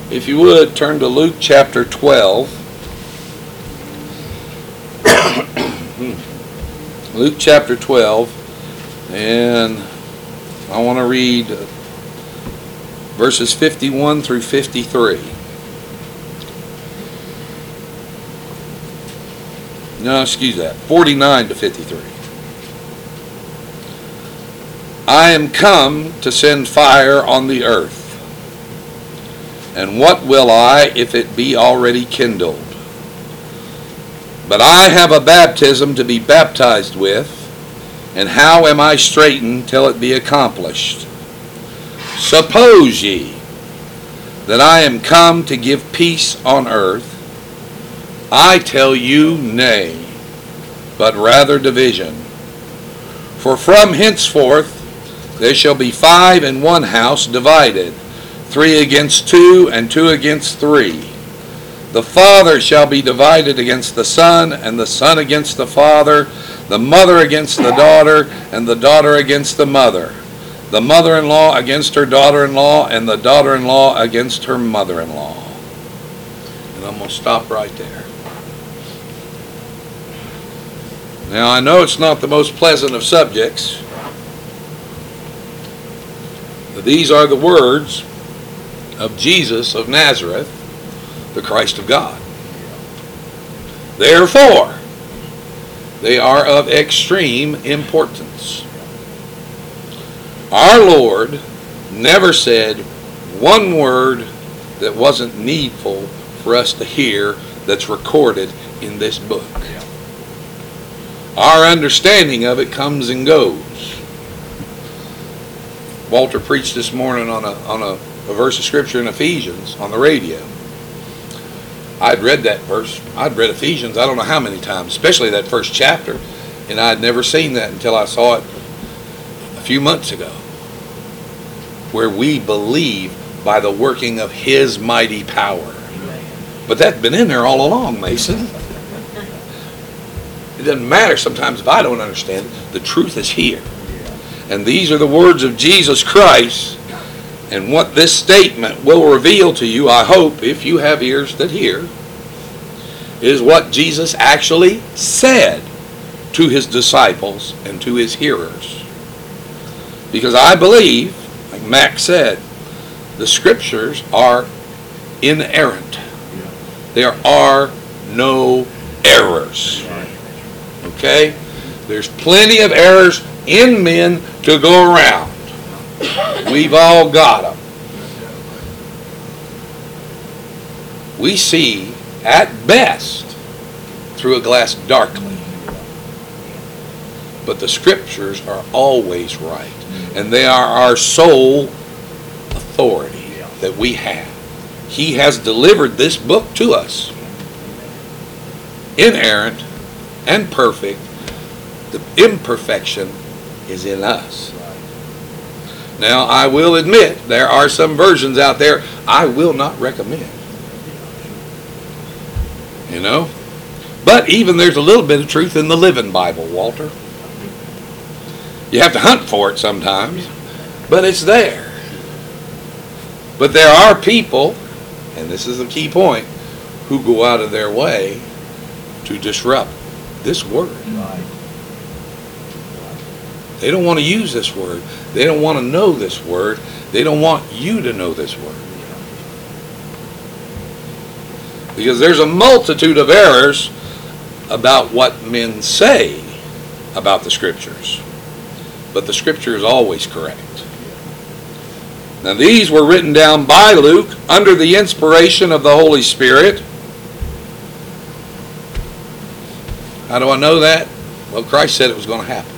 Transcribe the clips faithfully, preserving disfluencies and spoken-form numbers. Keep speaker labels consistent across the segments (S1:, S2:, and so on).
S1: If you would, turn to Luke chapter twelve. Luke chapter twelve, and I want to read verses fifty-one through fifty-three. No, excuse that, forty-nine to fifty-three. I am come to send fire on the earth. And what will I if it be already kindled? But I have a baptism to be baptized with, and how am I straitened till it be accomplished? Suppose ye that I am come to give peace on earth? I tell you, nay, but rather division. For from henceforth there shall be five in one house divided, three against two, and two against three. The father shall be divided against the son, and the son against the father, the mother against the daughter, and the daughter against the mother, the mother-in-law against her daughter-in-law, and the daughter-in-law against her mother-in-law. And I'm going to stop right there. Now, I know it's not the most pleasant of subjects, but these are the words of Jesus of Nazareth, the Christ of God. Therefore, they are of extreme importance. Our Lord never said one word that wasn't needful for us to hear that's recorded in this book. Our understanding of it comes and goes. Walter preached this morning on a on a a verse of scripture in Ephesians on the radio. I'd read that verse. I'd read Ephesians I don't know how many times, especially that first chapter, and I'd never seen that until I saw it a few months ago, where we believe by the working of His mighty power. But that's been in there all along, Mason. It doesn't matter sometimes if I don't understand it. The truth is here. And these are the words of Jesus Christ. And what this statement will reveal to you, I hope, if you have ears that hear, is what Jesus actually said to His disciples and to His hearers. Because I believe, like Mac said, the Scriptures are inerrant. There are no errors. Okay? There's plenty of errors in men to go around. We've all got them. We see, at best, through a glass darkly. But the Scriptures are always right. And they are our sole authority that we have. He has delivered this book to us. Inerrant and perfect. The imperfection is in us. Now, I will admit, there are some versions out there I will not recommend. You know? But even there's a little bit of truth in the Living Bible, Walter. You have to hunt for it sometimes, but it's there. But there are people, and this is the key point, who go out of their way to disrupt this word. They don't want to use this word. They don't want to know this word. They don't want you to know this word. Because there's a multitude of errors about what men say about the Scriptures. But the Scripture is always correct. Now these were written down by Luke under the inspiration of the Holy Spirit. How do I know that? Well, Christ said it was going to happen.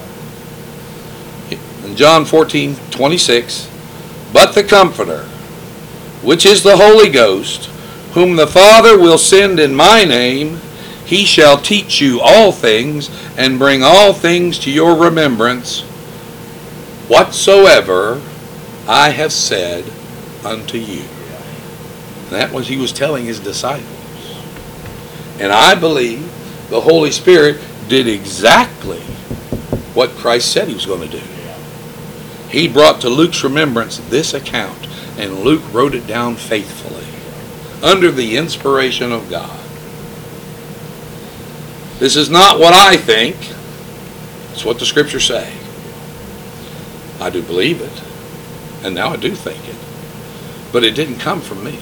S1: In John fourteen twenty-six, but the Comforter, which is the Holy Ghost, whom the Father will send in my name, He shall teach you all things, and bring all things to your remembrance, whatsoever I have said unto you. That was He was telling His disciples. And I believe the Holy Spirit did exactly what Christ said He was going to do. He brought to Luke's remembrance this account, and Luke wrote it down faithfully. under the inspiration of God. This is not what I think. It's what the Scriptures say. I do believe it, and now I do think it. But it didn't come from me.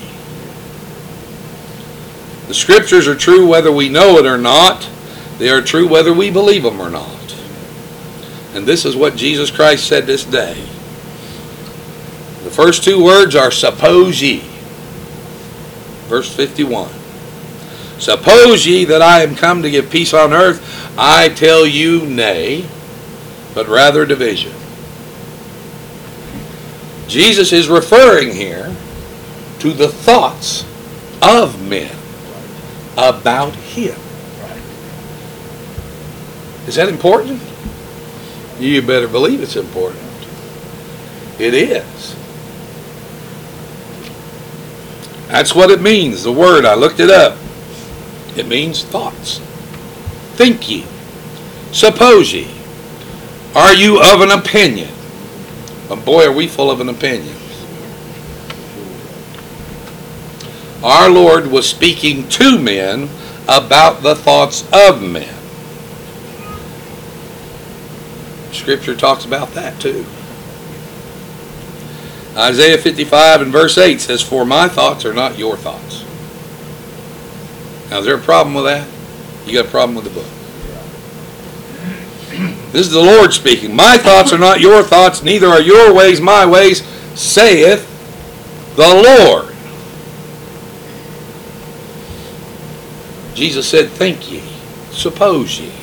S1: The Scriptures are true whether we know it or not. They are true whether we believe them or not. And this is what Jesus Christ said this day. The first two words are suppose ye. Verse fifty-one. Suppose ye that I am come to give peace on earth, I tell you nay, but rather division. Jesus is referring here to the thoughts of men about him. Is that important? You better believe it's important. It is. That's what it means. The word, I looked it up. It means thoughts. Think ye. Suppose ye. Are you of an opinion? But boy, are we full of an opinion. Our Lord was speaking to men about the thoughts of men. Scripture talks about that too. Isaiah fifty-five and verse eight says, for my thoughts are not your thoughts. Now, is there a problem with that? You got a problem with the book. This is the Lord speaking. My thoughts are not your thoughts, neither are your ways my ways, saith the Lord. Jesus said, think ye, suppose ye.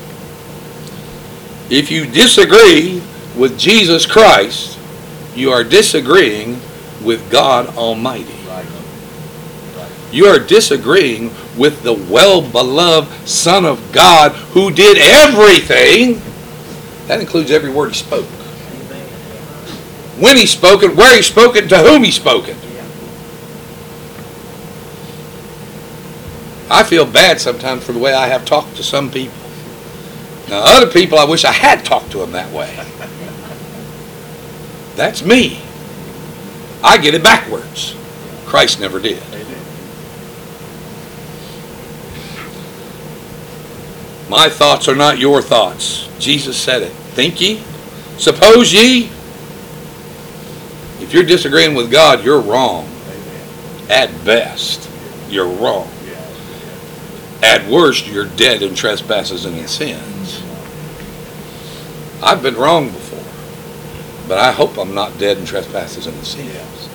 S1: If you disagree with Jesus Christ, you are disagreeing with God Almighty. You are disagreeing with the well-beloved Son of God who did everything. That includes every word he spoke. When he spoke it, where he spoke it, to whom he spoke it. I feel bad sometimes for the way I have talked to some people. Now, other people, I wish I had talked to them that way. That's me. I get it backwards. Christ never did. My thoughts are not your thoughts. Jesus said it. Think ye? Suppose ye? If you're disagreeing with God, you're wrong. At best, you're wrong. At worst, you're dead in trespasses and in sins. I've been wrong before, but I hope I'm not dead in trespasses and in sins.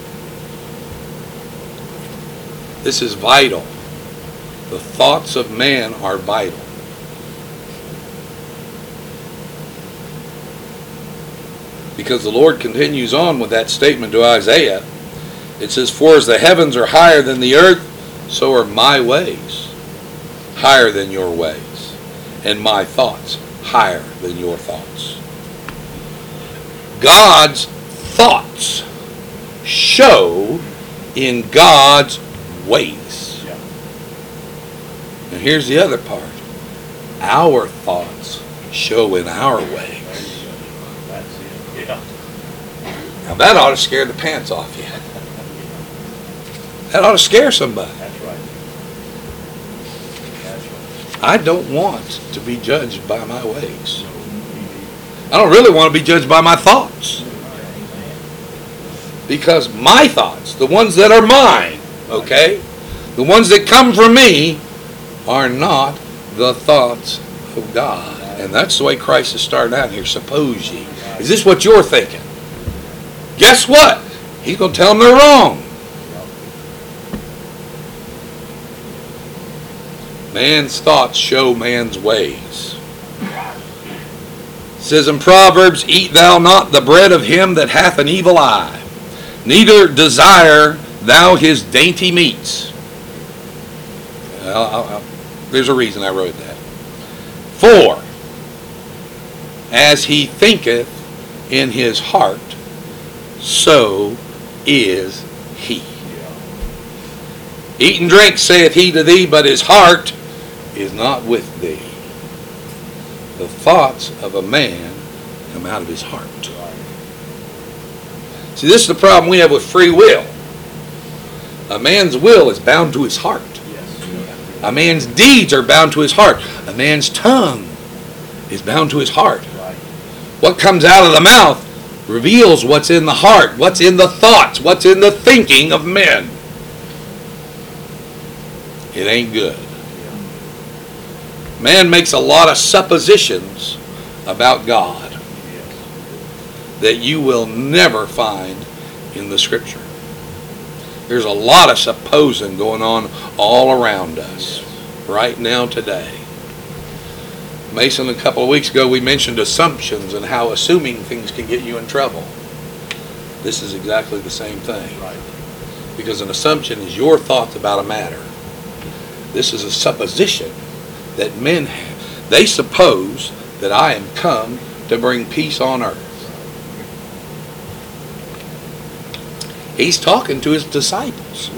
S1: This is vital. The thoughts of man are vital. Because the Lord continues on with that statement to Isaiah. It says, for as the heavens are higher than the earth, so are my ways higher than your ways, and my thoughts higher than your thoughts. God's thoughts show in God's ways. And here's the other part. Our thoughts show in our ways. Now that ought to scare the pants off you. That ought to scare somebody.
S2: That's right. That's right.
S1: I don't want to be judged by my ways. I don't really want to be judged by my thoughts. Because my thoughts, the ones that are mine, okay, the ones that come from me, are not the thoughts of God. And that's the way Christ is starting out here. Suppose ye. Is this what you're thinking? Guess what? He's going to tell them they're wrong. Man's thoughts show man's ways. It says in Proverbs, eat thou not the bread of him that hath an evil eye, neither desire thou his dainty meats. Well, I'll, I'll, there's a reason I wrote that. For as he thinketh in his heart, so is he. Eat and drink, saith he to thee, but his heart is not with thee. The thoughts of a man come out of his heart. See, this is the problem we have with free will. A man's will is bound to his heart. A man's deeds are bound to his heart. A man's tongue is bound to his heart. What comes out of the mouth reveals what's in the heart, what's in the thoughts, what's in the thinking of men. It ain't good. Man makes a lot of suppositions about God that you will never find in the Scripture. There's a lot of supposing going on all around us right now today. Mason, a couple of weeks ago we mentioned assumptions and how assuming things can get you in trouble. This is exactly the same thing. Because an assumption is your thoughts about a matter. This is a supposition that men have. They suppose that I am come to bring peace on earth. He's talking to his disciples.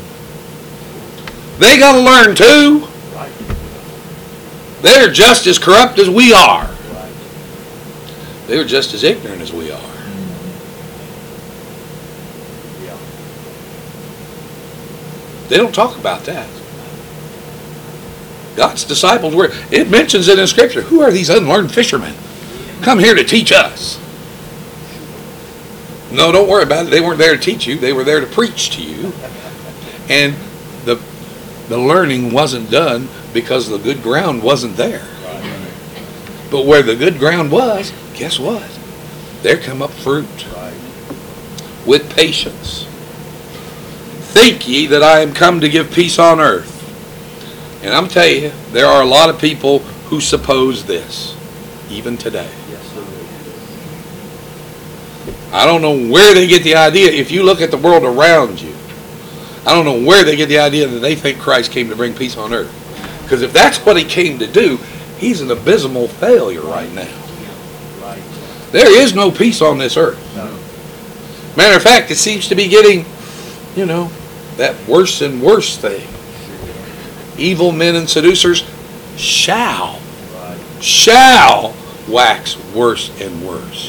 S1: They got to learn too. They're just as corrupt as we are. They're just as ignorant as we are. They don't talk about that. God's disciples were, it mentions it in Scripture. Who are these unlearned fishermen? Come here to teach us. No, don't worry about it. They weren't there to teach you. They were there to preach to you. And the the learning wasn't done because the good ground wasn't there. But where the good ground was, guess what? There come up fruit. With patience. Think ye that I am come to give peace on earth. And I'm telling you, there are a lot of people who suppose this, even today. I don't know where they get the idea. If you look at the world around you, I don't know where they get the idea that they think Christ came to bring peace on earth. Because if that's what he came to do, he's an abysmal failure right now. There is no peace on this earth. Matter of fact, it seems to be getting, you know, that worse and worse thing. Evil men and seducers shall, shall wax worse and worse.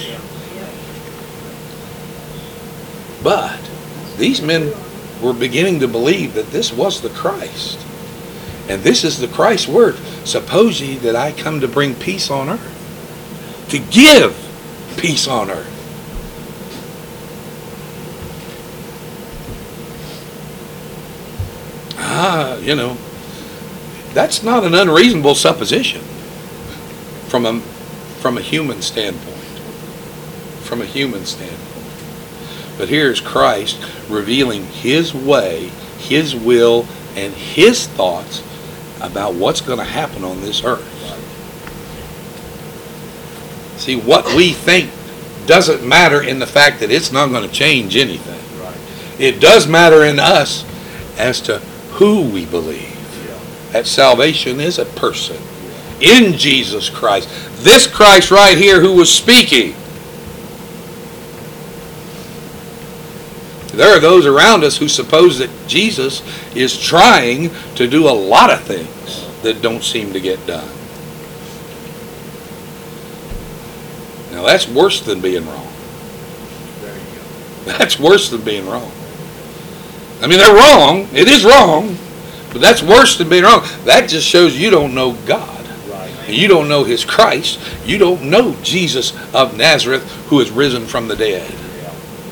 S1: But these men were beginning to believe that this was the Christ. And this is the Christ's word. Suppose ye that I come to bring peace on earth. To give peace on earth. Ah, you know, that's not an unreasonable supposition from a, from a human standpoint. From a human standpoint. But here's Christ revealing his way, his will, and his thoughts about what's going to happen on this earth. See, what we think doesn't matter in the fact that it's not going to change anything. It does matter in us as to who we believe. That salvation is a person in Jesus Christ. This Christ right here who was speaking. There are those around us who suppose that Jesus is trying to do a lot of things that don't seem to get done. Now that's worse than being wrong. That's worse than being wrong. I mean, they're wrong. It is wrong. But that's worse than being wrong. That just shows you don't know God. Right. You don't know his Christ. You don't know Jesus of Nazareth who is risen from the dead. Yeah.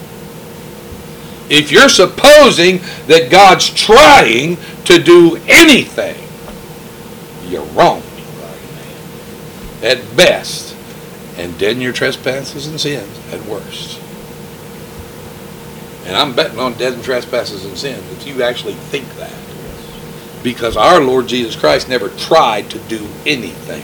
S1: If you're supposing that God's trying to do anything, you're wrong. Right. At best. And dead in your trespasses and sins at worst. And I'm betting on dead in trespasses and sins if you actually think that. Because our Lord Jesus Christ never tried to do anything.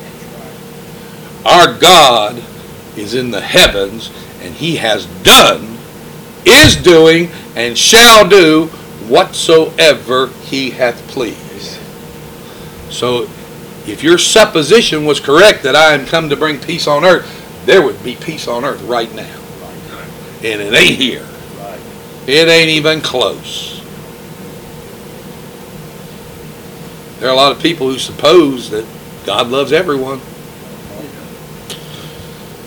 S1: Our God is in the heavens, and he has done, is doing, and shall do whatsoever he hath pleased. So if your supposition was correct that I am come to bring peace on earth, there would be peace on earth right now. And it ain't here. It ain't even close. There are a lot of people who suppose that God loves everyone.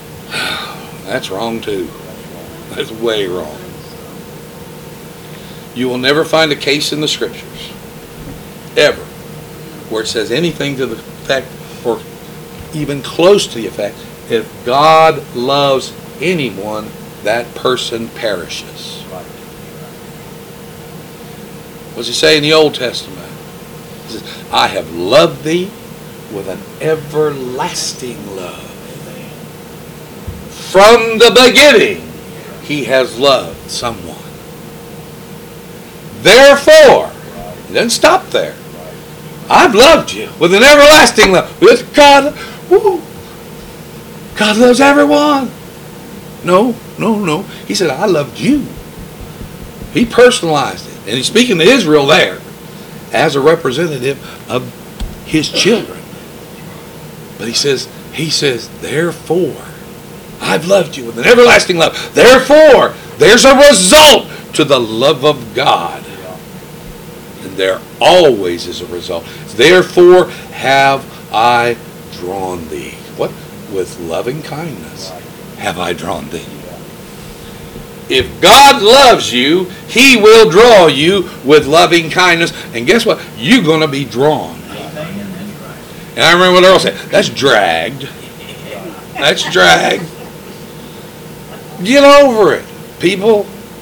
S1: That's wrong too. That's way wrong. You will never find a case in the Scriptures, ever, where it says anything to the effect, or even close to the effect, if God loves anyone, that person perishes. What does he say in the Old Testament? He says, I have loved thee with an everlasting love. From the beginning, he has loved someone. Therefore, he doesn't stop there. I've loved you with an everlasting love. With God, woo, God loves everyone. No, no, no. He said, I loved you. He personalized it. And he's speaking to Israel there as a representative of his children. But he says, he says, therefore, I've loved you with an everlasting love. Therefore, there's a result to the love of God. And there always is a result. Therefore have I drawn thee. What? With loving kindness have I drawn thee. If God loves you, he will draw you with loving kindness. And guess what? You're going to be drawn. And I remember what Earl said, that's dragged. That's dragged. Get over it, people.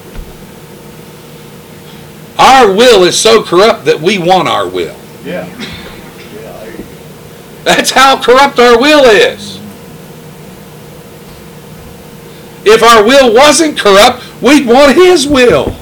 S1: Our will is so corrupt that we want our will.
S2: Yeah.
S1: That's how corrupt our will is. If our will wasn't corrupt, we'd want his will.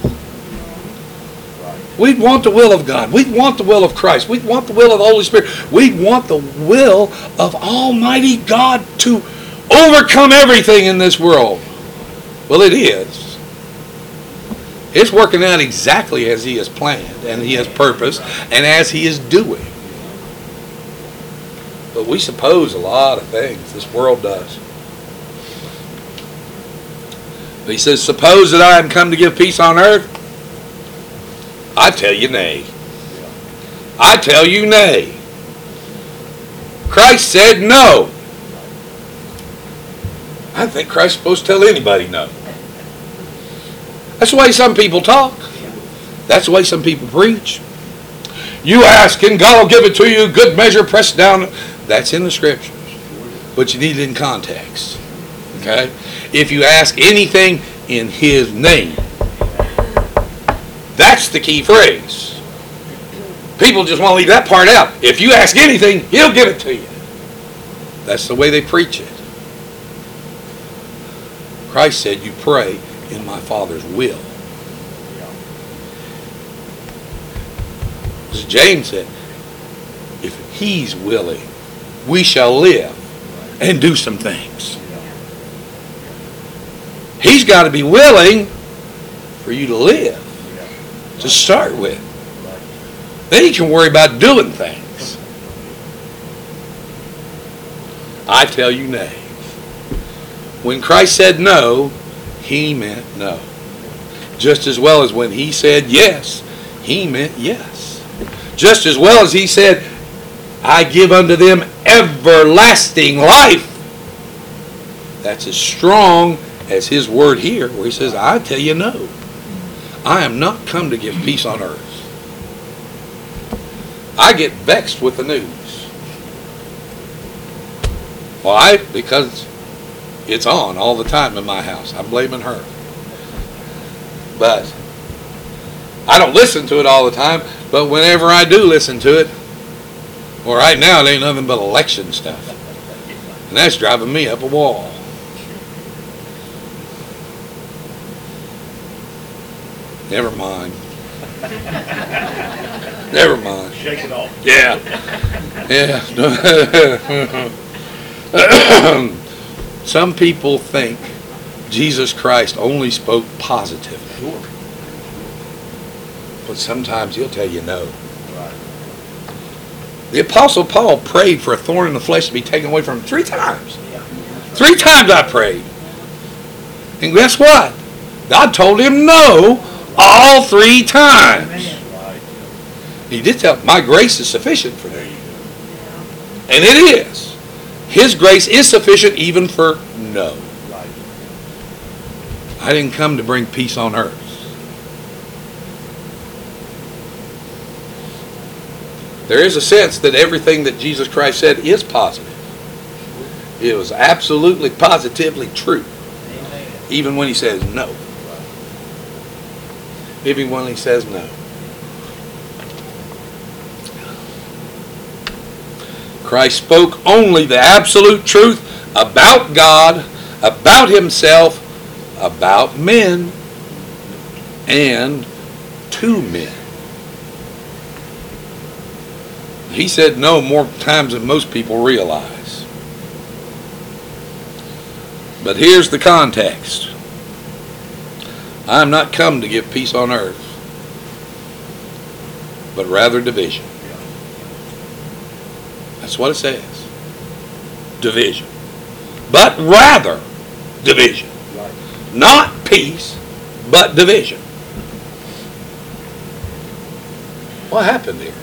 S1: We'd want the will of God. We'd want the will of Christ. We'd want the will of the Holy Spirit. We'd want the will of Almighty God to overcome everything in this world. Well, it is. It's working out exactly as he has planned and he has purposed and as he is doing. But we suppose a lot of things. This world does. But he says, suppose that I am come to give peace on earth? I tell you nay. I tell you nay. Christ said no. I think Christ's supposed to tell anybody no. That's the way some people talk. That's the way some people preach. You ask and God will give it to you, good measure, pressed down. That's in the Scriptures. But you need it in context. Okay? If you ask anything in his name, that's the key phrase. People just want to leave that part out. If you ask anything, he'll give it to you. That's the way they preach it. Christ said, you pray in my Father's will. As James said, if he's willing, we shall live and do some things. He's got to be willing for you to live, to start with. Then you can worry about doing things. I tell you nay. When Christ said no, he meant no. Just as well as when he said yes, he meant yes. Just as well as he said, I give unto them everlasting life. That's as strong as his word here, where he says, I tell you no. I am not come to give peace on earth. I get vexed with the news. Why? Because it's on all the time in my house. I'm blaming her. But I don't listen to it all the time, but whenever I do listen to it, well, right now it ain't nothing but election stuff. And that's driving me up a wall. Never mind. Never mind.
S2: Shake it off.
S1: Yeah. Yeah. Some people think Jesus Christ only spoke positively.
S2: Sure.
S1: But sometimes he'll tell you no. Right. The Apostle Paul prayed for a thorn in the flesh to be taken away from him three times.
S2: Yeah.
S1: Three times I prayed. And guess what? God told him no all three times.
S2: Right.
S1: He did tell him, my grace is sufficient for thee. And it is. His grace is sufficient even for no.
S2: Right.
S1: I didn't come to bring peace on earth. There is a sense that everything that Jesus Christ said is positive. It was absolutely, positively true. Even when he says no. Even when he says no. Christ spoke only the absolute truth about God, about himself, about men, and to men. He said no more times than most people realize. But here's the context. I am not come to give peace on earth, but rather division. That's what it says. Division. But rather division. Not peace, but division. What happened here?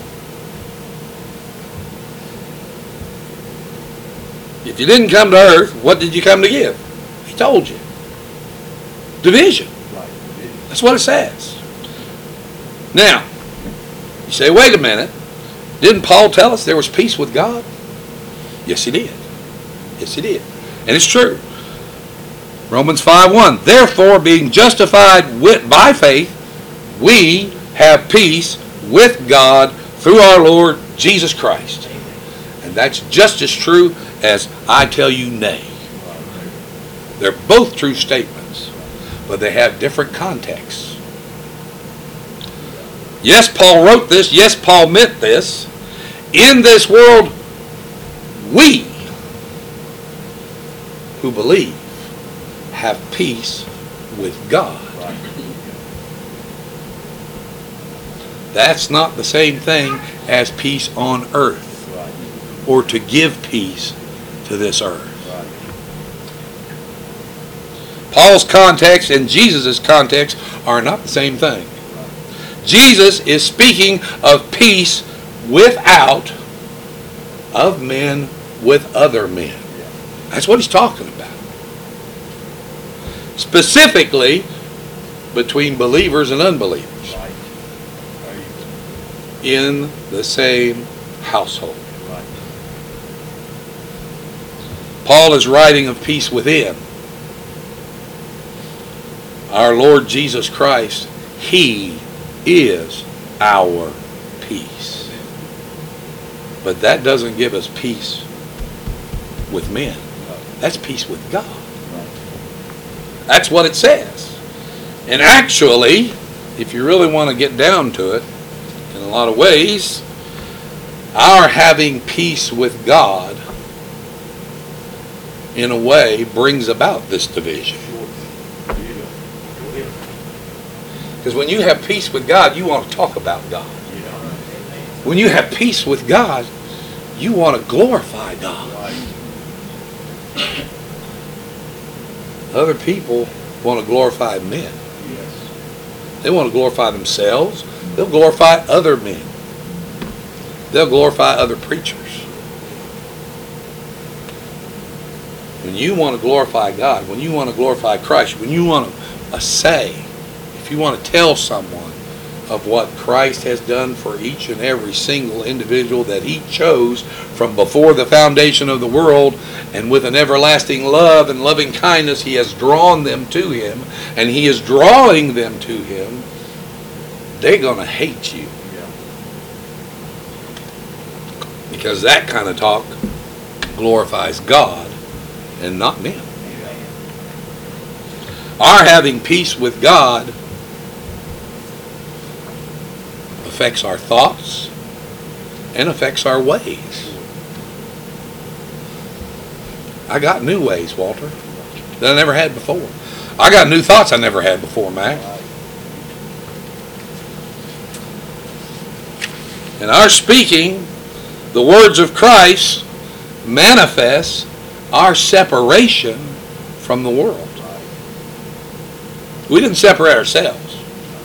S1: If you didn't come to earth, what did you come to give? He told you. Division. That's what it says. Now, you say, wait a minute. Didn't Paul tell us there was peace with God? Yes, he did. Yes, he did. And it's true. Romans five one. Therefore, being justified with, by faith, we have peace with God through our Lord Jesus Christ. And that's just as true as I tell you nay. They're both true statements, but they have different contexts. Yes, Paul wrote this. Yes, Paul meant this. In this world, we who believe have peace with God. That's not the same thing as peace on earth, or to give peace to this earth. Paul's context and Jesus' context are not the same thing. Jesus is speaking of peace without, of men with other men. That's what he's talking about. Specifically, between believers and unbelievers. In the same household. Paul is writing of peace within. Our Lord Jesus Christ, he is our peace. But that doesn't give us peace with men. That's peace with God. That's what it says. And actually, if you really want to get down to it, in a lot of ways, our having peace with God in a way brings about this division. Because when you have peace with God, you want to talk about God. When you have peace with God, you want to glorify God. Other people want to glorify men. They want to glorify themselves. They'll glorify other men. They'll glorify other preachers. When you want to glorify God, when you want to glorify Christ, when you want to say, if you want to tell someone of what Christ has done for each and every single individual that he chose from before the foundation of the world, and with an everlasting love and loving kindness he has drawn them to him, and he is drawing them to him, they're going to hate you. Because that kind of talk glorifies God and not men. Our having peace with God affects our thoughts and affects our ways. I got new ways, Walter, that I never had before. I got new thoughts I never had before, Mac. And our speaking the words of Christ manifests our separation from the world. We didn't separate ourselves.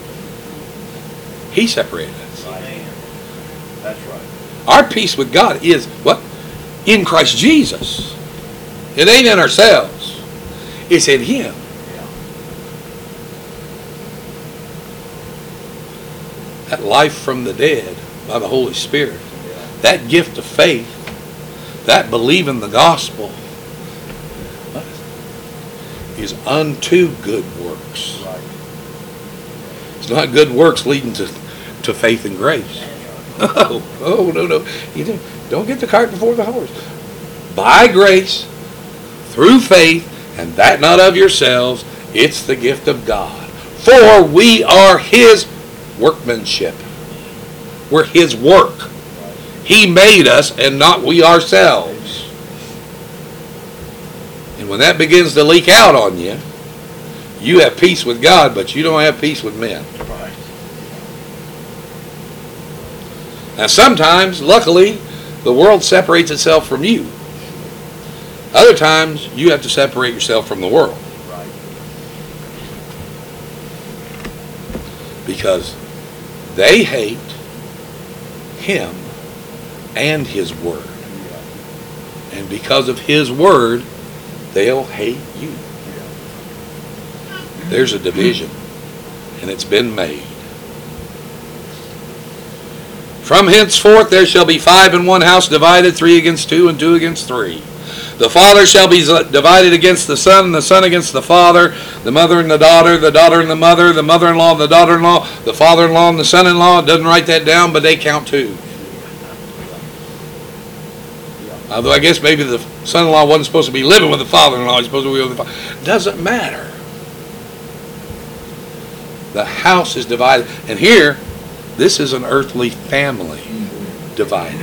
S1: He separated us.
S2: That's right.
S1: Our peace with God is what? In Christ Jesus. It ain't in ourselves. It's in Him. That life from the dead by the Holy Spirit. That gift of faith, that believing the gospel, is unto good works.
S2: Right.
S1: It's not good works leading to, to faith and grace. Oh, oh no, no. You don't, don't get the cart before the horse. By grace, through faith, and that not of yourselves, it's the gift of God. For we are His workmanship. We're His work. He made us and not we ourselves. And when that begins to leak out on you, you have peace with God, but you don't have peace with men.
S2: Right.
S1: Now sometimes, luckily, the world separates itself from you. Other times, you have to separate yourself from the world.
S2: Right.
S1: Because they hate Him and His Word.
S2: Yeah.
S1: And because of His Word, they'll hate you. There's a division, and it's been made. From henceforth there shall be five in one house divided, three against two, and two against three. The father shall be divided against the son, and the son against the father, the mother and the daughter, the daughter and the mother, the mother-in-law and the daughter-in-law, the father-in-law and the son-in-law. It doesn't write that down, but they count too. Although I guess maybe the son-in-law wasn't supposed to be living with the father-in-law, he's supposed to be with the father. Doesn't matter. The house is divided. And here, this is an earthly family divided.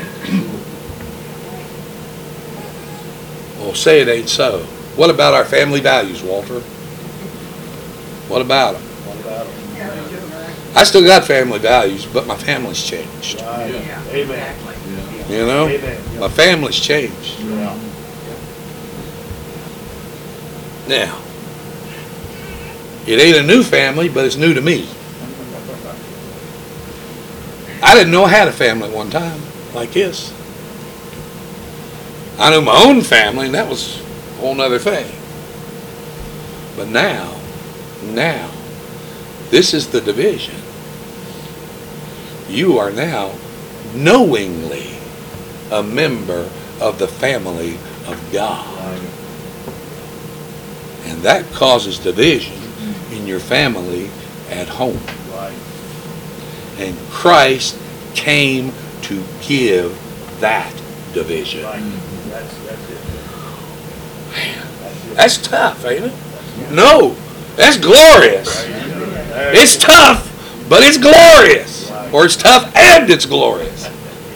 S1: Well, say it ain't so. What about our family values, Walter? What about them?
S2: What about them?
S1: I still got family values, but my family's changed.
S2: Right.
S3: Yeah,
S2: Amen.
S3: exactly.
S1: You know?
S2: Amen.
S1: My family's changed.
S2: Yeah.
S1: Now, it ain't a new family, but it's new to me. I didn't know I had a family at one time like this. I knew my own family, and that was a whole other thing. But now, now, this is the division. You are now knowingly a member of the family of God.
S2: Right.
S1: And that causes division in your family at home.
S2: Right.
S1: And Christ came to give that division.
S2: Right. That's, that's it. That's it.
S1: That's tough, ain't it? No, that's glorious.
S2: There
S1: It's
S2: it is.
S1: tough, but it's glorious. Or it's tough and it's glorious.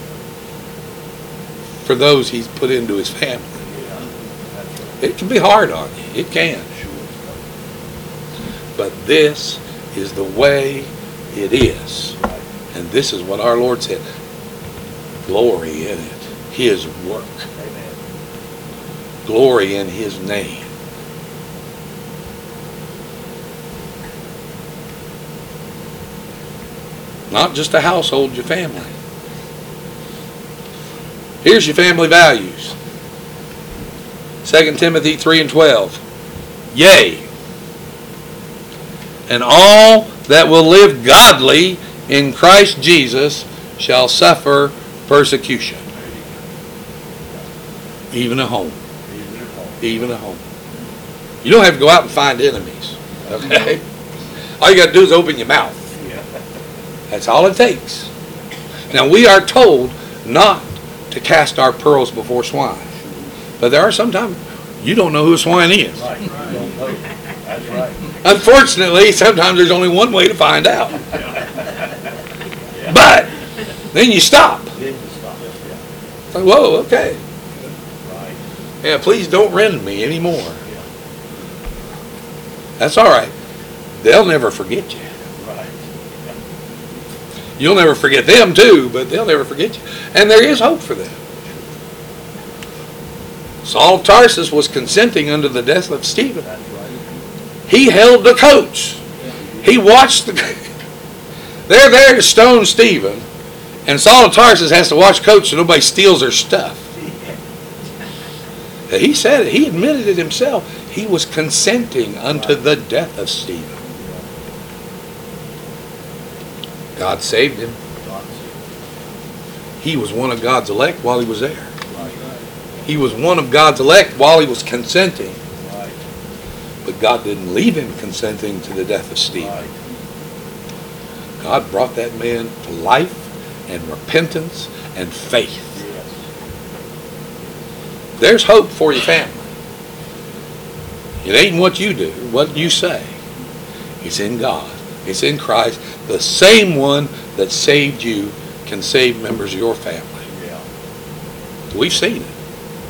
S1: For those He's put into His family.
S2: Yeah. That's right.
S1: It can be hard on you. It can.
S2: Sure.
S1: But this is the way it is.
S2: Right.
S1: And this is what our Lord said. Glory in it. His work.
S2: Amen.
S1: Glory in His name. Not just a household, your family. Here's your family values. Second Timothy three and twelve. Yea, and all that will live godly in Christ Jesus shall suffer persecution. Even at home.
S2: Even at home.
S1: Even at home. You don't have to go out and find enemies. Okay? All you got to do is open your mouth.
S2: Yeah.
S1: That's all it takes. Now, we are told not to cast our pearls before swine. But there are sometimes you don't know who a swine is.
S2: Right. You don't know. That's right.
S1: Unfortunately, sometimes there's only one way to find out.
S2: Yeah.
S1: But then you stop.
S2: Then you stop. Yeah.
S1: It's like, whoa, okay.
S2: Right.
S1: Yeah, please don't rend me anymore.
S2: Yeah.
S1: That's all right. They'll never forget you.
S2: Right.
S1: You'll never forget them too, but they'll never forget you. And there is hope for them. Saul of Tarsus was consenting unto the death of Stephen.
S2: That's right.
S1: He held the coach. He watched the... They're there to stone Stephen. And Saul of Tarsus has to watch coach so nobody steals their stuff. He said it. He admitted it himself. He was consenting unto the death of Stephen. God saved him. He was one of God's elect while he was there.
S2: Right.
S1: He was one of God's elect while he was consenting.
S2: Right.
S1: But God didn't leave him consenting to the death of Stephen.
S2: Right.
S1: God brought that man to life and repentance and faith.
S2: Yes.
S1: There's hope for your family. It ain't what you do, what you say. It's in God. It's in Christ. The same one that saved you can save members of your family.
S2: Yeah.
S1: We've seen it.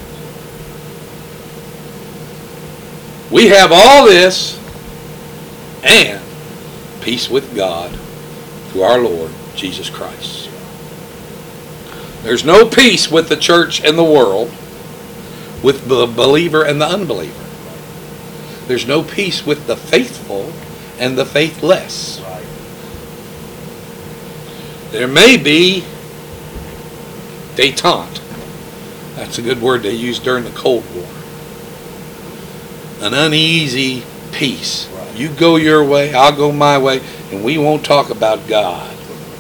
S1: We have all this and peace with God through our Lord Jesus Christ. There's no peace with the church and the world, with the believer and the unbeliever. There's no peace with the faithful and the faithless.
S2: Right.
S1: There may be détente. That's a good word they used during the Cold War. An uneasy peace.
S2: Right.
S1: You go your way, I'll go my way, and we won't talk about God.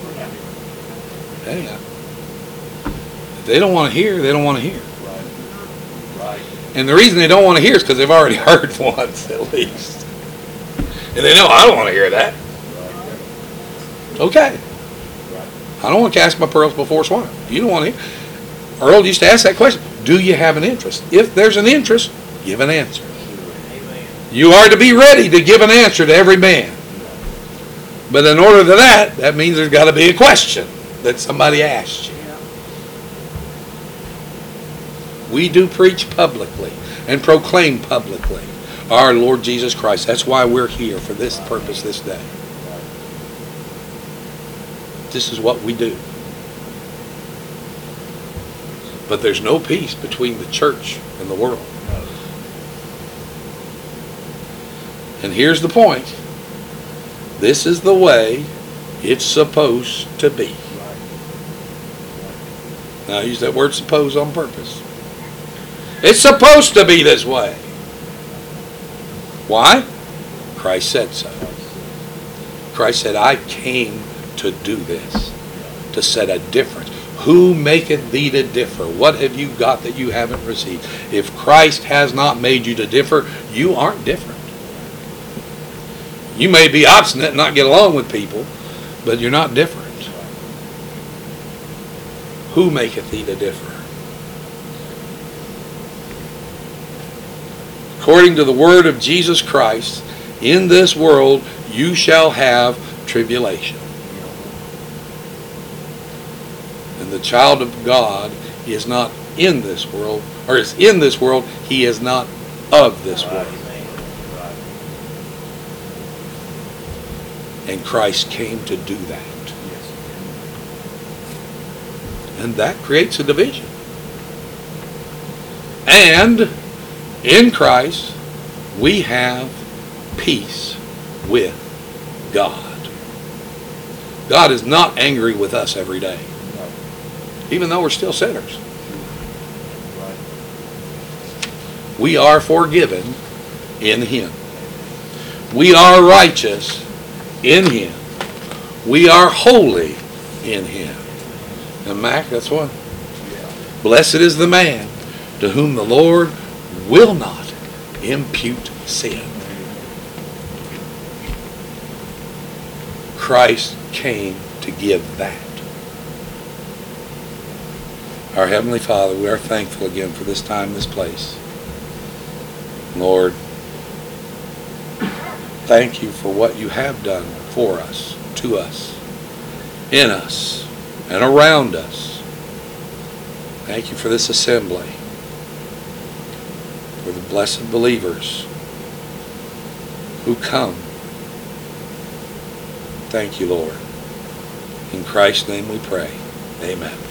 S1: Hey, if they don't want to hear, they don't want to hear.
S2: Right. Right.
S1: And the reason they don't want to hear is because they've already heard once, at least. And they know, I don't want to hear that.
S2: Right.
S1: Okay.
S2: Right.
S1: I don't want to cast my pearls before swine. You don't want to hear. Earl used to ask that question. Do you have an interest? If there's an interest, give an answer.
S2: Amen.
S1: You are to be ready to give an answer to every man. But in order to that, that means there's got to be a question that somebody asked you. We do preach publicly and proclaim publicly our Lord Jesus Christ. That's why we're here for this purpose this day. This is what we do. But there's no peace between the church and the world. And here's the point. This is the way it's supposed to be. Now I use that word suppose on purpose. It's supposed to be this way. Why? Christ said so. Christ said, I came to do this, to set a difference. Who maketh thee to differ? What have you got that you haven't received? If Christ has not made you to differ, you aren't different. You may be obstinate and not get along with people, but you're not different. Who maketh thee to differ? According to the word of Jesus Christ, in this world you shall have tribulation. And the child of God is not in this world, or is in this world, he is not of this world. And Christ came to do that. And that creates a division. And in Christ, we have peace with God. God is not angry with us every day, even though we're still sinners. We are forgiven in Him. We are righteous in Him. We are holy in Him. And Mac, that's what. Blessed is the man to whom the Lord will not impute sin. Christ came to give that. Our Heavenly Father, we are thankful again for this time, this place. Lord, thank you for what you have done for us, to us, in us, and around us. Thank you for this assembly, for the blessed believers who come. Thank you, Lord. In Christ's name we pray. Amen.